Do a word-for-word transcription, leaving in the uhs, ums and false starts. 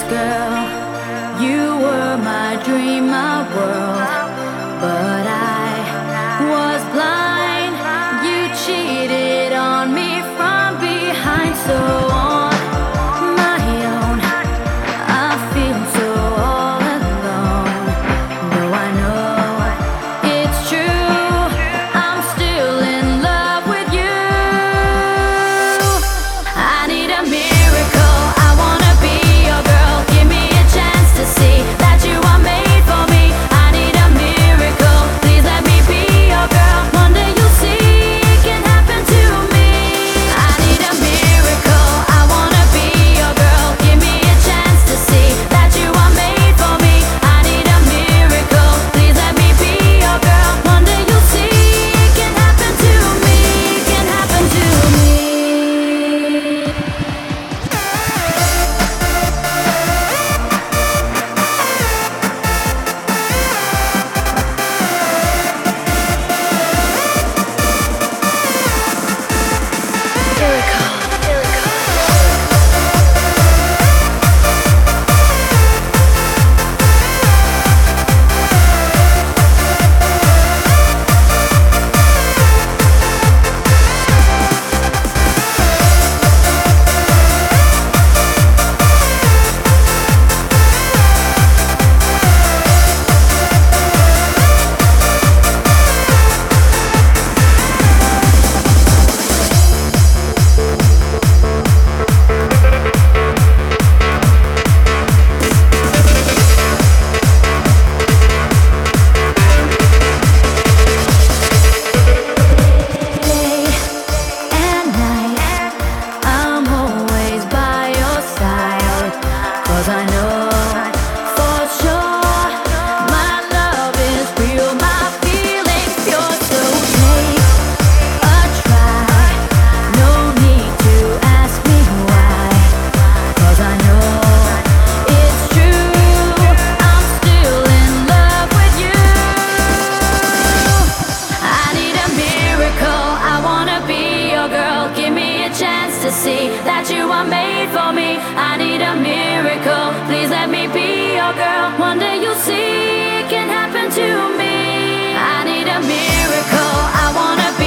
girl. You were my dream, my world. But I was blind. You cheated on me from behind. So on my own, I feel so all alone. Though I know it's true, I'm still in love with you. I need a miracle. I wanna be your girl. Give me a chance to see that you are made for me. I need a miracle. Please let me be your girl. One day you'll see it can happen to me. I need a miracle. I wanna be your girl. Give me a chance to see that you are made for me. I need a miracle. Please let me be your girl. One day you'll see it can happen to me. Can happen to me. Day and night, I'm always by your side. 'Cause I know for sure my love is real, my feelings pure. So take a try, no need to ask me why. 'Cause I know it's true, I'm still in love with you. I need a miracle. I wanna be your girl. Give me a chance to see that you are made for me. I need a miracle. Please let me be your girl. One day you'll see it can happen to me. I need a miracle. I wanna be